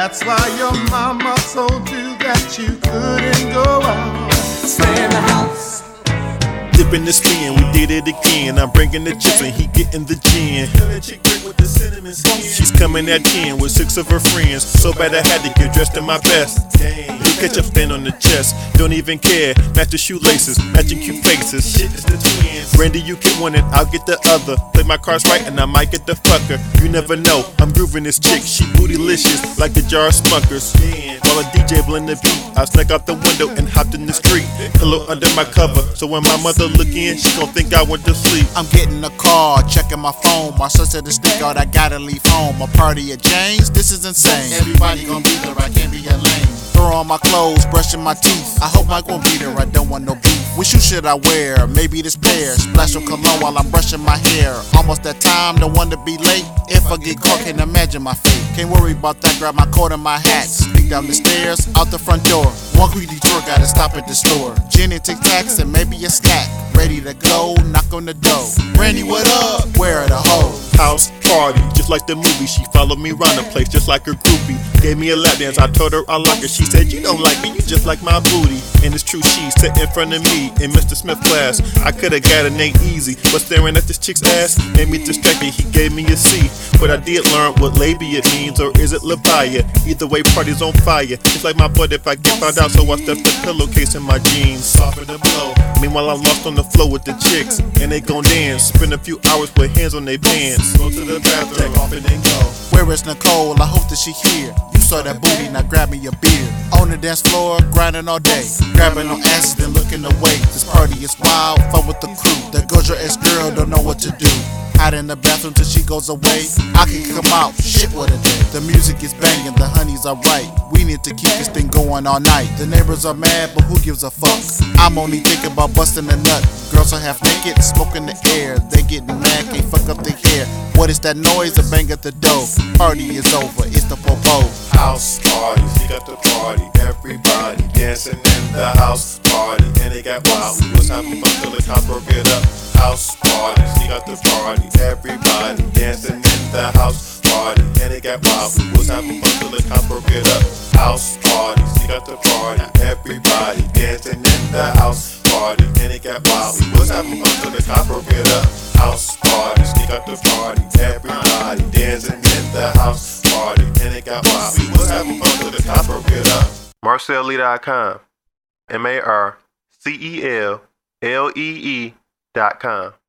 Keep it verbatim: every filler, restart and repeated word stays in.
That's why your mama told you that you couldn't go out. Stay in the house. Dipping the spin, we did it again. I'm bringing the chips and he getting the gin. She's coming at ten with six of her friends. So bad I had to get dressed in my best. You catch a fan on the chest, don't even care. Match the shoelaces, matching cute faces. Brandy, you get one and I'll get the other. Play my cards right and I might get the fucker. You never know, I'm grooving this chick. She bootylicious like the jar of Smuckers. While a D J blend the beat, I snuck out the window and hopped in the street. Pillow under my cover, so when my mother look in, she gon' think I went to sleep. I'm getting a call, checking my phone. My sister to sneak out, I gotta leave home. A party at Jane's, this is insane. Everybody gon' be there, I can't be a lame. Throw on my clothes, brushing my teeth. I hope Mike won't be there, I don't want no beef. Which shoe should I wear? Maybe this pair. Splash of cologne while I'm brushing my hair. Almost that time, don't want to be late. If I get caught, can't imagine my fate. Can't worry about that, grab my coat and my hat. Sneak down the stairs, out the front door. One quick detour, gotta stop at the store. Gin and Tic Tacs and maybe a snack. Ready to go, knock on the door. Brandy, what up? Where are the hoes? House party, just like the movie. She followed me around the place just like her groupie. Gave me a lap dance, I told her I like her. She said, you don't like me, you just like my booty. And it's true, she sat in front of me in Mister Smith class. I could've got an A easy, but staring at this chick's ass made me distracted. He gave me a C, but I did learn what labia means, or is it labia? Either way, party's on fire. It's like my butt if I get found out, so I stuffed the pillowcase in my jeans. Soften the blow. Meanwhile, I'm lost on the floor with the chicks, and they gon' dance. Spend a few hours with hands on their pants. Go to the bathroom, off and then go. Where is Nicole? I hope that she here. You saw that booty, now grab me a beer. On the dance floor, grinding all day. Grabbing on asses, then looking away. This party is wild, fun with the crew. There goes your ex-girl, don't know what to do. Hide in the bathroom till she goes away. I can come out, shit what a day. The music is banging, the honeys are right. We need to keep this thing going all night. The neighbors are mad, but who gives a fuck? I'm only thinking about busting a nut. Girls are half naked, smoke in the air. They getting mad, can't fuck up their hair. What is that noise? A bang at the door. Party is over, it's the popo. House party, she got the party. Everybody dancing in the house party. And they got wild, we was having fun till the cops broke it up. House party, she got the party. Everybody dancing in the house party. And they got wild, we was having fun till the cops broke it up. House party, she got the party. Everybody dancing in the house party. And they got wild, we was having fun till the cops broke it up. House party, she got the party. Everybody dancing in the house party. And they got wild, we was having fun till the cops broke it up. Marcel Lee dot com. M A R C E L L E E dot com.